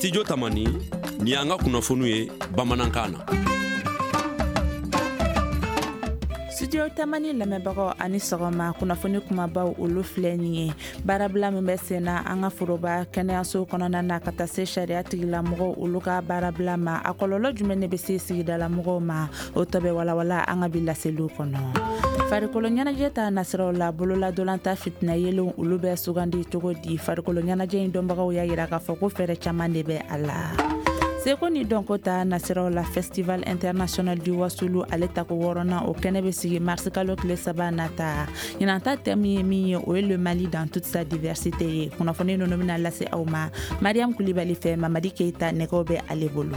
Studio Tamani ni anga kunafunu ye Bamanankana. Studio Tamani lamɛbagaw ani sɔgɔma kunnafoni kumabaw olu filɛ nin ye baarabila min bɛ sen na an ka foroba kɛnɛyaso kɔnɔna na ka taa se sariya tigilamɔgɔw olu ka baarabila ma a kɔlɔlɔ jumɛn de bɛ se sigidalamɔgɔw ma o tɔ bɛ walawala an ka bi laseliw kɔnɔ. Farikolo ɲɛnajɛ ta nasiraw la bololadolanta fitina yelenw olu bɛ sugandi cogo di farikolo ɲɛnajɛ in dɔnbagaw y'a yira k'a fɔ ko fɛɛrɛ caman de bɛ a la. Seko ni dɔnko ta nasiraw la Festival International du Wasulu ale tako 6nan o kɛnɛ bɛ sigi mars kalo tile 3 nata. Ɲinanta thème ye min ye o ye le Mali dans toute sa diversité ye. Kunnafoni ninnu bɛna lase aw ma Mariam Kulibali fɛ Mamadi Keita nɛgɛw bɛ ale bolo.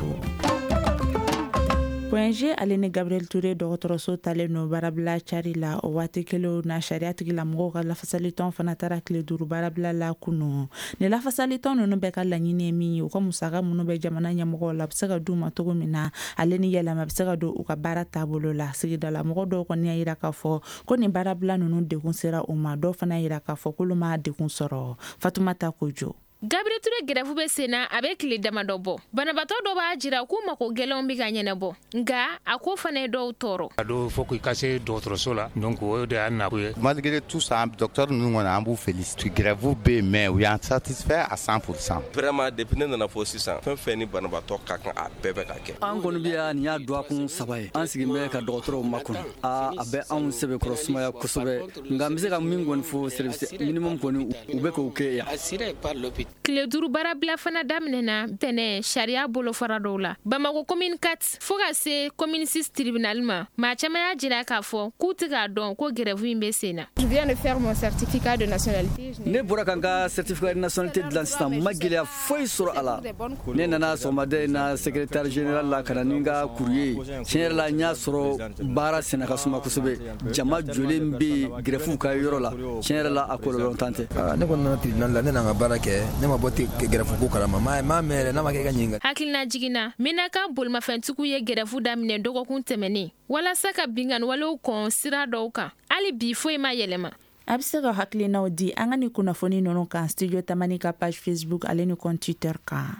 G ale ni Gabriel Touré dɔgɔtɔrɔso talen no baarabila cari la o waati kelen na sariya tigilamɔgɔw ka lafasalitɔn fana taara tile 5 baarabila la kunu. Ni lafasalitɔn ninnu bɛɛ ka laɲini ye min ye u ka musaka minnu bɛ jamana ɲɛmɔgɔw la bɛ se ka d'u ma cogo min na ale ni yɛlɛma bɛ se ka don u ka baara taabolo la. Sigidalamɔgɔ dɔw kɔni y'a yira k'a fɔ ko nin baarabila ninnu degun sera u ma dɔw fana yira k'a fɔ k'olu ma degun sɔrɔ. Fatumata Kojo. Gabriel Touré grève bɛ senna a bɛ tile damadɔ bɔ. Banabaatɔ dɔ b'a jira k'u mako gɛlɛnw bɛ ka ɲɛnabɔ nka a ko fana ye dɔw tɔɔrɔ. A dɔw fɔ k'i ka se dɔgɔtɔrɔso la donc o de y'a nakun ye. Malgré tout ça docteur ninnu kɔni an b'u féliciter grève bɛ yen mais u y'an satisfait à 100%. Vraiment depuis ne nana fɔ sisan fɛn fɛn ni banabaatɔ ka kan a bɛɛ bɛ ka kɛ. An kɔni bɛ yan nin y'a don a kun 3 ye an sigin bɛ ka dɔgɔtɔrɔw makɔnɔ a bɛ anw sɛbɛkɔrɔ sumaya kosɛbɛ nka n bɛ se ka min kɔni fɔ service minimum kɔni u bɛ k'o kɛ yan. Tile 5 baarabila fana daminɛna tɛnɛ sariya bolo fara dɔw la. Bamako commune 4 fo ka se commune 6 tribunal ma maa caman y'a jira k'a fɔ k'u tɛ k'a dɔn ko grève in bɛ sen na. Je viens de faire mon certificat de nationalité. Ne bɔra ka n ka certificat de nationalité dilan sisan ma gɛlɛya foyi sɔrɔ a la. Ne nana sɔgɔmada in na secrétaire général la ka na ni n ka courrier tiɲɛ yɛrɛ la n y'a sɔrɔ baara senna ka suma kosɛbɛ jama jɔlen bɛ grève ka yɔrɔ la tiɲɛ yɛrɛ la a kɔlɔlɔ tan tɛ. Ne kɔni nana tribunal la ne n'an ka baara kɛ ne ma bɔ grève ko kalama ma mɛrɛ n'a ma kɛ ka ɲininka. Hakilina jiginna Menaka bolimafɛntigiw ye grève daminɛ dɔgɔkun tɛmɛnen walasa ka binganni walew kɔn sira dɔw kan hali bi foyi ma yɛlɛma. A bɛ se ka hakilinaw di an ka ni kunnafoni ninnu kan Studio Tamani ka page Facebook ale ni compte Twitter kan.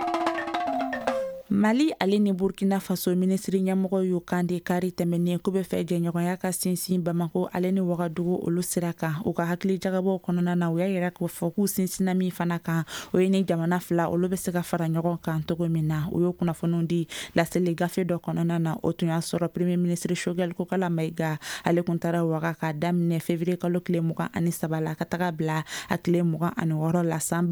Mali ale ni Burkina Faso ministri ɲɛmɔgɔ y'u kan de kari tɛmɛnen k'u bɛ fɛ jɛɲɔgɔnya ka sinsin Bamako ale ni Wagadugu olu sira kan u ka hakili jagabɔw kɔnɔna na u y'a yira k'a fɔ k'u sinsinna min fana kan o ye ni jamana fila olu bɛ se ka fara ɲɔgɔn kan cogo min na u y'o kunnafoniw di laseli gafe dɔ kɔnɔna na o tun y'a sɔrɔ premier ministre Choguel Kokala Mayiga ale kun taara Waga k'a daminɛ février kalo tile 23 la ka taga bila a tile 26 la san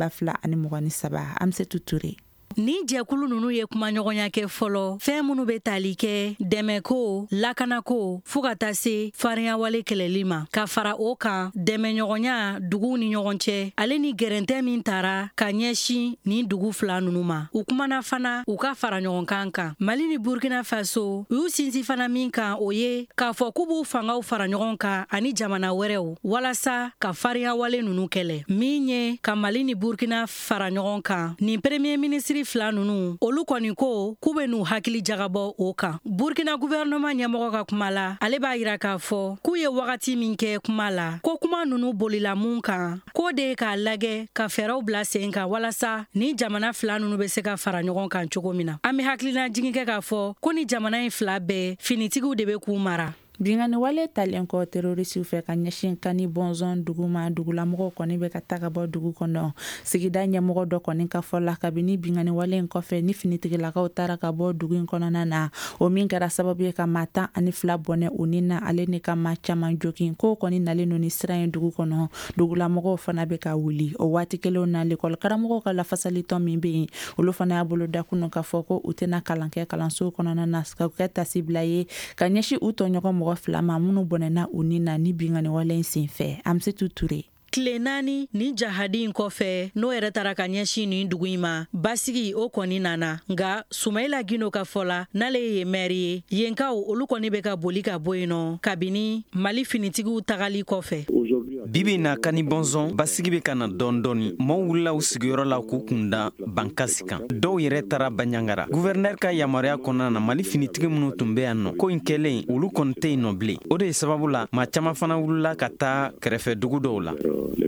2023 Amsetu Touré. Ni jɛkulu nunu ye kuma ɲɔgɔnya kɛ fɔlɔ fɛn minnu bɛ tali kɛ dɛmɛko lakanako fo ka taa se farinya wale kɛlɛli ma ka fara o kan dɛmɛ ɲɔgɔnya duguw ni ɲɔgɔn cɛ ale ni gɛrɛntɛ min taara ka ɲɛsin ni dugu fila nunu ma u kumana fana u ka fara ɲɔgɔn kan Mali ni Burkina Faso u y'u sinsin fana min kan o ye k'a fɔ k'u b'u fangaw fara ɲɔgɔn kan ani jamana wɛrɛw walasa ka farinya wale nunu kɛlɛ min ye ka Mali ni Burkina fara ɲɔgɔn kan ni premier ministre fila nunu olu kɔni ko k'u bɛ n'u hakili jagabɔ o kan Burkina gouvernement ɲɛmɔgɔ ka kuma la ale b'a yira k'a fɔ k'u ye wagati min kɛ kuma la ko kuma nunu bolila mun kan k'o de ye k'a lagɛ ka fɛɛrɛw bila sen kan walasa ni jamana fila nunu bɛ se ka fara ɲɔgɔn kan cogo min na an bɛ hakilina jigin kɛ k'a fɔ ko ni jamana in fila bɛɛ finitigiw de bɛ k'u mara. Bingani wale talen kɔ terrorisiw fɛ ka ɲɛsin kani bɔnzɔn dugu ma dugulamɔgɔw kɔni bɛ ka taga bɔ dugu kɔnɔ sigida ɲɛmɔgɔ dɔ kɔni ka fɔ la kabini bingani wale in kɔfɛ ni finitigilakaw taara ka bɔ dugu in kɔnɔna na o min kɛra sababu ye ka maa 12 bɔnɛ o ni na ale ni ka maa caman jogin ko kɔni nalen no ni sira in dugu kɔnɔ dugulamɔgɔw fana bɛ ka wuli o waati kelen na l'école karamɔgɔw ka lafasalitɔn min bɛ yen olu fana y'a bolo da kunu ka fɔ ko u tɛna kalan kɛ kalanso kɔnɔna na ka kɛ tasibila ye ka ɲɛsin u tɔɲɔgɔn mɔgɔ fila ma minnu bɔnɛna u ni na ni bingani wale in senfɛ Amsetu Touré. Tile 4 ni jahadi in kɔfɛ n'o yɛrɛ tara ka ɲɛsin nin dugu in ma basigi o kɔni nana nga Sumaila Gino ka fɔla n'ale ye maire ye yenkaw olu kɔni bɛ ka boli ka bɔ yen nɔ kabini Mali finitigiw tagali kɔfɛ. bibi na kani bonzon basigi be kana dondoni mo wula usigiro la ku kunda bankasi kan dɔw yɛrɛ tara banyangara gouverneur ka yamaruya kɔnɔna na Mali finitigi minnu tun bɛ yan nɔ ko in kɛlen olu kɔni tɛ yen nɔ bilen o de ye sababu la maa caman fana wulila ka taa kɛrɛfɛ dugu dɔw la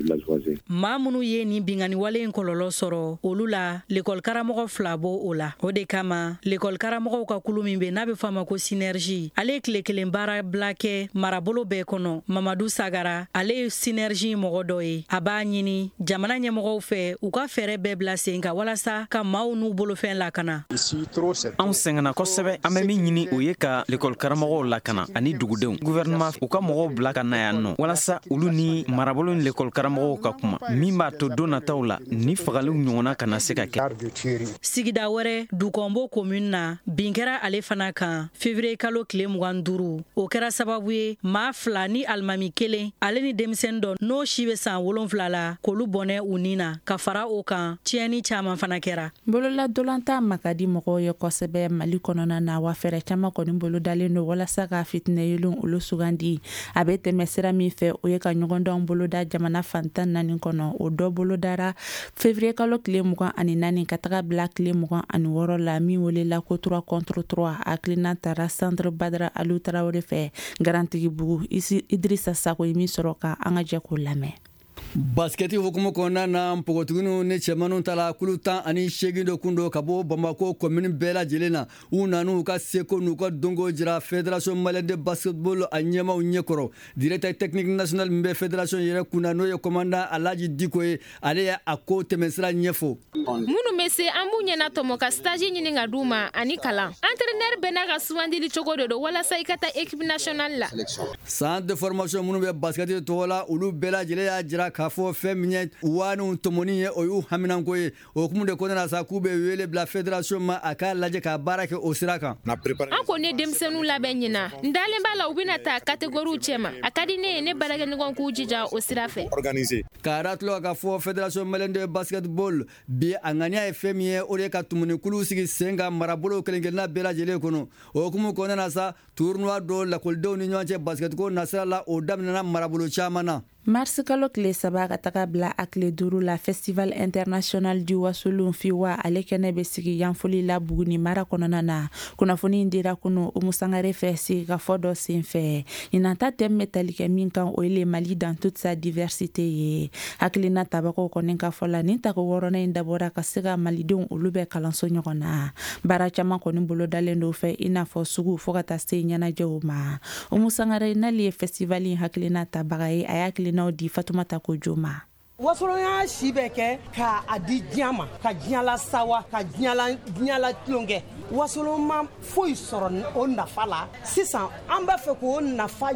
maa minnu ye nin bingani wale in kɔlɔlɔ sɔrɔ olu la l'école karamɔgɔ fila bɔ o la o de kama l'école karamɔgɔw ka kulu min bɛ n'a bɛ fɔ a ma ko synergie ale ye tile kelen baara bila kɛ marabolo bɛɛ kɔnɔ Mamadu Sagara ale ye synergie mɔgɔ dɔ ye a b'a ɲini jamana ɲɛmɔgɔw fɛ u ka fɛɛrɛ bɛɛ bila sen kan walasa ka maaw n'u bolofɛn lakana anw sɛgɛnna kosɛbɛ an bɛ min ɲini o ye ka l'école karamɔgɔw lakana ani dugudenw gouvernement u ka mɔgɔw bila ka na yan nɔ walasa olu ni marabolo ni l'école karamɔgɔw ka kuma min b'a to don nataw la ni fagaliw ɲɔgɔnna kana se ka kɛ sigida wɛrɛ Dukonbo commune na bin kɛra ale fana kan février kalo tile 25 o kɛra sababu ye maa fila ni alimami kelen ale ni denmisɛn dɔ n'o si bɛ san 7 la k'olu bɔnɛ u nin na ka fara o kan tiɲɛni caman fana kɛra bolola dolanta makadi mɔgɔw ye kosɛbɛ Mali kɔnɔna na wa fɛrɛ caman kɔni bolo dalen don walasa ka fitinɛ yelun olu sugandi a bɛ tɛmɛ sira min fɛ o ye ka ɲɔgɔndɔn boloda jamana fantan naani kɔnɔ o dɔ bolodara février kalo tile 24 ka taga bila tile 26 la min welela ko 3 contre 3 hakilina tara centre Badara Alu Tarawele fɛ garantigi bugu Idrissa Sako ye min sɔrɔ ka an ka jɛ k'o lamɛn basketi hukumu kɔnɔna na npogotiginiw ni cɛmanninw tala kulu 18 dɔ kun do ka bɔ Bamako commune bɛɛ lajɛlen na u nanu ka seko n'u ka dongo jira fédération malienne de basketball a ɲɛmaw ɲɛkɔrɔ directeur technique national min bɛ fédération yɛrɛ kunna n'o ye commandant Alaji Diko ye ale ye a ko tɛmɛsira ɲɛfɔ minnu bɛ se an b'u ɲɛna tɔmɔ ka stage ɲini ka d'u ma ani kalan entraîneur bɛɛ n'a ka sugandili cogo de don walasa i ka taa équipe nationale la centre de formation minnu bɛ basketi tɔgɔ la olu bɛɛ lajɛlen y'a jira k'a fɔ fɛn min ye waaniw tɔmɔni ye o y'u haminanko ye o hukumu de kɔnɔna sa k'u bɛ wele bila fédération ma a k'a lajɛ ka baara kɛ o sira kan an kɔni ye denmisɛnninw labɛn ɲina n dalen b'a la u bɛna taa catégorie cɛma a ka di ne ye ne baarakɛɲɔgɔn k'u jija o sira fɛ k'a ratulɔ k'a fɔ fédération malienne de basketball bi a ŋaniya ye fɛn min ye o de ye ka tumunikuluw sigi sen kan marabolo kelen-kelenna bɛɛ lajɛlen kɔnɔ o hukumu kɔnɔna sa tournoi dɔ lakɔlidenw ni ɲɔgɔn cɛ basketko nasira la o daminɛna marabolo caman na mars kalo tile 7 ka taga bila a tile 5 la festival international du wasolon fiwa ale kɛnɛ bɛ sigi yanfoli la Buguni mara kɔnɔna na kunnafoni dira kunu Umu Sangare fɛ sigi ka fɔ dɔ sen fɛ ɲinanta thème bɛ tali kɛ min kan o ye Mali dans toute sa diversité ye hakilina tabagaw kɔni ka fɔ la nin tako wɔɔrɔnan in dabɔra ka se ka malidenw olu bɛ kalanso ɲɔgɔn na baara caman kɔni bolo dalen do fɛ i n'a fɔ sugu fo ka taa se ɲɛnajɛw ma Umu Sangare n'ale ye festival in hakilina tabaga ye a y'a n'aw di Fatumata Kojoma Wasolonya si bɛ kɛ ka a di diɲɛ ma ka diɲɛ la sawa ka diɲɛ la tulonkɛ wasoloma foyi sɔrɔ o nafa la sisan an b'a fɛ k'o nafa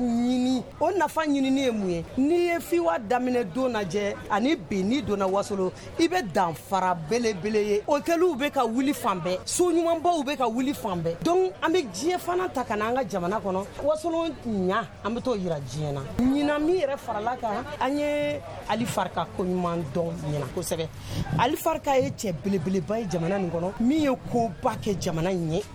ɲinini ye mun ye n'i ye fiwa daminɛ don lajɛ ani bi n'i donna wasolo i bɛ danfara belebele ye hôteliw bɛ ka wuli fan bɛɛ so ɲumanbaw bɛ ka wuli fan bɛɛ donc an bɛ diɲɛ fana ta ka na an ka jamana kɔnɔ wasolo ɲa an bɛ t'o yira diɲɛ na ɲinan min yɛrɛ farala kan an ye Ali Farka ko ɲuman dɔn ɲina kosɛbɛ Ali Farka ye cɛ belebeleba ye jamana nin kɔnɔ min ye koba kɛ jamana in ye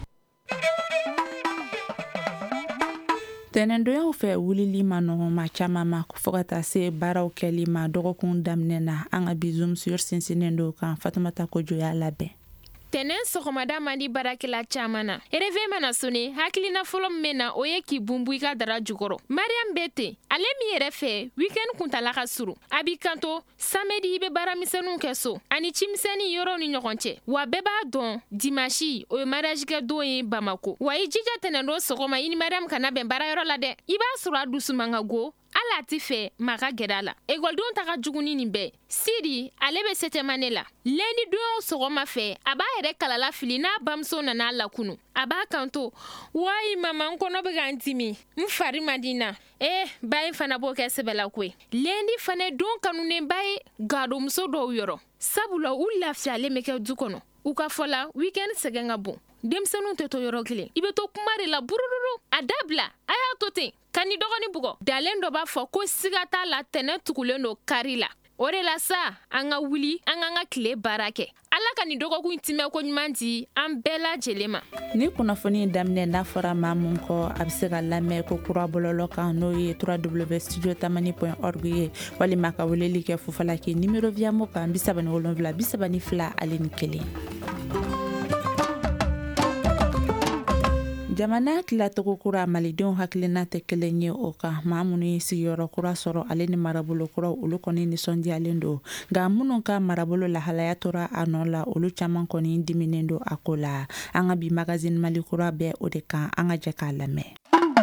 tɛnɛndoyaw fɛ wulili ma nɔgɔn ma caman ma fo ka taa se baaraw kɛli ma dɔgɔkun daminɛ na an ka bi Zoom sur sinsinnen do kan Fatumata Kojo y'a labɛn tɛnɛn sɔgɔmada man di baarakɛla caman na réveil mana sone hakilina fɔlɔ min na o ye k'i bunbu i ka dara jukɔrɔ Mariam bɛ ten ale min yɛrɛ fɛ weekend kuntala ka suru a b'i kanto samedi i bɛ baaramisɛnninw kɛ so ani cimisɛnnin yɔrɔw ni ɲɔgɔn cɛ wa bɛɛ b'a dɔn dimanche o ye mariage kɛ don ye Bamako wa i jija tɛnɛndon sɔgɔma i ni Mariam kana bɛn baarayɔrɔ la dɛ i b'a sɔrɔ a dusu man ka go ala ti fɛ ma ka gɛrɛ a la ekɔlidenw ta ka juguni nin bɛɛ Sidi ale bɛ setemane la lundi don sɔgɔma fɛ a b'a yɛrɛ kalala fili n'a bamuso nana lakunu a b'a kanto wayi mama n kɔnɔ bɛ ka n dimi n fari man di na ba in fana b'o kɛ sɛbɛla koyi lundi fana don kanunenba ye gadomuso dɔw yɔrɔ sabula u lafiyalen bɛ kɛ du kɔnɔ u ka fɔ la weekend sɛgɛn ka bon denmisɛnninw tɛ to yɔrɔ kelen i bɛ to kuma de la burururu a dabila a y'a to ten ka ni dɔgɔni bugɔ dalen dɔ b'a fɔ ko siga t'a la tɛnɛ tugulen do kari la o de la sa an ka wuli an ka tile baara kɛ Ala ka ni dɔgɔkun timɛ ko ɲuman di an bɛɛ lajɛlen ma. Ni kunnafoni daminɛ n'a fɔra maa mun kɔ a bɛ se ka lamɛn ko kura bɔlɔlɔ kan n'o ye www.studiotamani.org ye walima ka weleli kɛ Fufalaki numéro Viamo kan 37 32 ale ni 1. Jamana tilacogo kura malidenw hakilina tɛ kelen ye o kan. Maa minnu ye sigiyɔrɔ kura sɔrɔ ale ni marabolo kura olu kɔni nisɔndiyalen don. Nka minnu ka marabolo lahalaya tora a nɔ la olu caman kɔni diminen don a ko la. An ka bi magazine Mali kura bɛɛ o de kan an ka jɛ k'a lamɛn.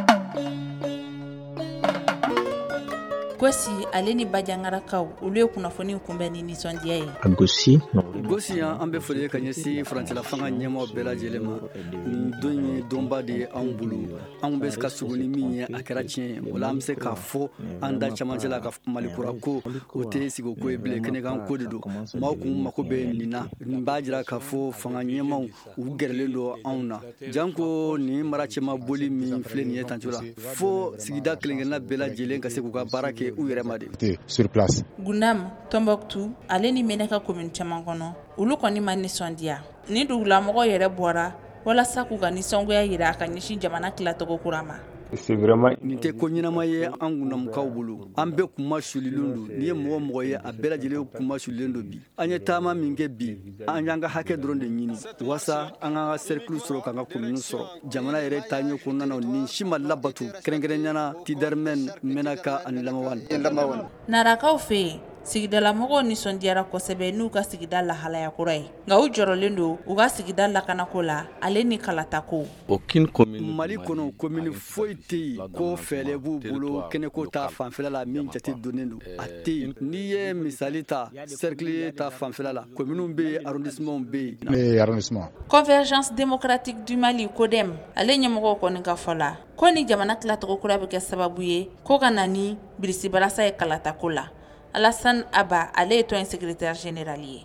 Gosi ale ni Bajangarakaw olu ye kunnafoni kunbɛn ni nisɔndiya ye. Gosi an bɛ foli ka ɲɛsin farancɛla fanga ɲɛmaaw bɛɛ lajɛlen ma. Nin don ye donba de ye anw bolo. Anw bɛ ka sugu ni min ye a kɛra tiɲɛ ye. Wala an bɛ se k'a fɔ an da camancɛ la ka Malikura ko o tɛ sigi ko ye bilen kɛnɛkan ko de don. Maaw kun mako bɛ nin na. Nin b'a jira k'a fɔ fanga ɲɛmaaw u gɛrɛlen don anw na. Janko nin mara cɛma boli min filɛ nin ye tanto la. Fo sigida kelen-kelenna bɛɛ lajɛlen ka se k'u ka baara kɛ u yɛrɛ ma de. Sur place. Gundam, Tombouctou, ale ni Menaka commune caman kɔnɔ olu kɔni ma nisɔndiya. Ni dugulamɔgɔ yɛrɛ bɔra walasa k'u ka nisɔngoya yira a ka ɲɛsin jamana tilacogo kura ma. C'est vraiment nin tɛ ko ɲɛnama ye an kunnamukaw bolo. An bɛɛ kuma sulilen don. Ni ye mɔgɔ ye a bɛɛ lajɛlen kuma sulilen don bi. An ye taama min kɛ bi an y'an ka hakɛ dɔrɔn de ɲini wasa an ka cercle sɔrɔ k'an ka commune sɔrɔ. Jamana yɛrɛ taɲɛ kɔnɔna ni si ma labatu kɛrɛnkɛrɛnniyana Tidarmen, Menaka ani Lamawan. Narakaw fɛ yen sigidalamɔgɔw nisɔndiyara kosɛbɛ n'u ka sigida lahalaya kura ye. Nka u jɔrɔlen don u ka sigida lakanako la ale ni kalatako. Mali kɔnɔ commune foyi tɛ yen ko fɛɛrɛ b'u bolo kɛnɛko ta fanfɛla la min jate donnen don a tɛ yen. N'i ye misali ta cercle ta fanfɛla la commune bɛ yen arrondissement bɛ yen. Convergence démocratique du Mali CODEM ale ɲɛmɔgɔw kɔni ka fɔ la ko ni jamana tilacogo kura bɛ kɛ sababu ye ko ka na ni Birisi Barasa ye kalatako la. Alassane Abba ale ye tɔn secrétaire général ye.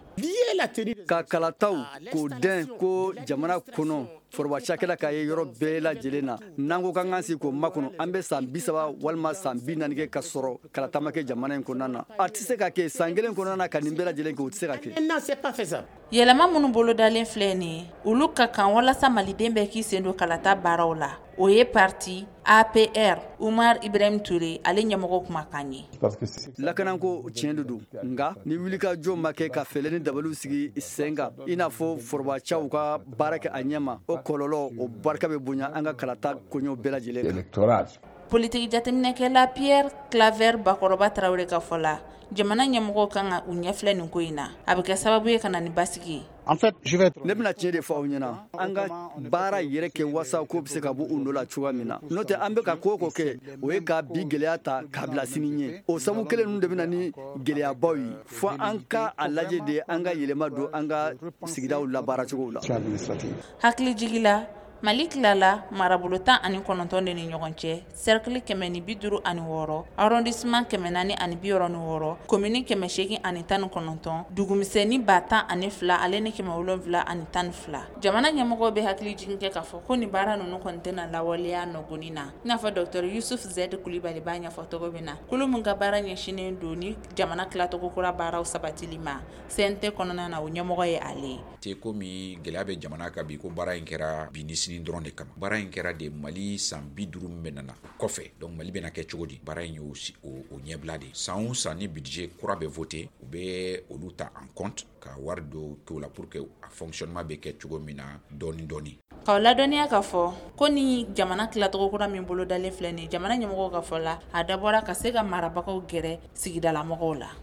Ka kalataw ko den ko jamana kɔnɔ foroba cakɛla k'a ye yɔrɔ bɛɛ lajɛlen na n'an ko k'an sigi k'o makɔnɔ an bɛ san 30 walima san 40 kɛ ka sɔrɔ kalata ma kɛ jamana in kɔnɔna na a tɛ se ka kɛ san kelen kɔnɔna na ka nin bɛɛ lajɛlen kɛ o tɛ se ka kɛ. Yɛlɛma minnu bolodalen filɛ nin ye olu ka kan walasa maliden bɛɛ k'i sen don kalata baaraw la o ye parti APR Umar Ibrahim Touré ale ɲɛmɔgɔ kumakan ye. Lakanako tiɲɛ de don nka ni wuli ka jɔ ma kɛ ka fɛlɛ ni dabaliw sigi sen kan i n'a fɔ forobacaw ka baara kɛ a ɲɛma o kɔlɔlɔ o barika bɛ bonya an ka kalata koɲɛw bɛɛ lajɛlen kan. Politique jateminɛkɛla Pierre Claver Bakɔrɔba Traoré ka fɔ la jamana ɲɛmɔgɔw kan ka u ɲɛfilɛ nin ko in na a bɛ kɛ sababu ye ka na ni basigi ye. Ne bɛna tiɲɛ de fɔ aw ɲɛna an ka baara yɛrɛ kɛ wasa ko bɛ se ka bɔ u nɔ la cogoya min na n'o tɛ an bɛ ka ko o ko kɛ o ye ka bi gɛlɛya ta k'a bila sini ɲɛ o sabu kelen ninnu de bɛ na ni gɛlɛyabaw ye fo an ka a lajɛ de an ka yɛlɛma don an ka sigidaw labaara cogow la. Hakili jigila Mali tilala marabolo 19 de ni ɲɔgɔn cɛ cercle 156 arrondissement 466 commune 819 dugumisɛnni 1012 ale ni 712 jamana ɲɛmɔgɔw bɛ hakili jigin kɛ k'a fɔ ko ni baara ninnu kɔni tɛna lawaleya nɔgɔnin na i n'a fɔ Dr Yusuf Z Kulibali b'a ɲɛfɔ cogo min na kulu mun ka baara ɲɛsinnen don ni jamana tilacogo kura baaraw sabatili ma CNT kɔnɔna na o ɲɛmɔgɔ ye ale te komi gɛlɛya bɛ jamana ka bi ko baara in kɛra bi ni sini dɔrɔn de kama baara in kɛra de Mali san 50 min bɛ nana kɔfɛ donc Mali bɛna kɛ cogo di baara in y'o ɲɛbila de san o san ni budget kura bɛ voté u bɛ olu ta en compte ka wari do k'o la pour que a fonctionnement bɛ kɛ cogo min na dɔɔni dɔɔni. K'aw ladɔnniya k'a fɔ ko ni jamana tilacogo kura min bolo dalen filɛ nin jamana ɲɛmɔgɔw ka fɔ la a dabɔra ka se ka marabagaw gɛrɛ sigidalamɔgɔw la.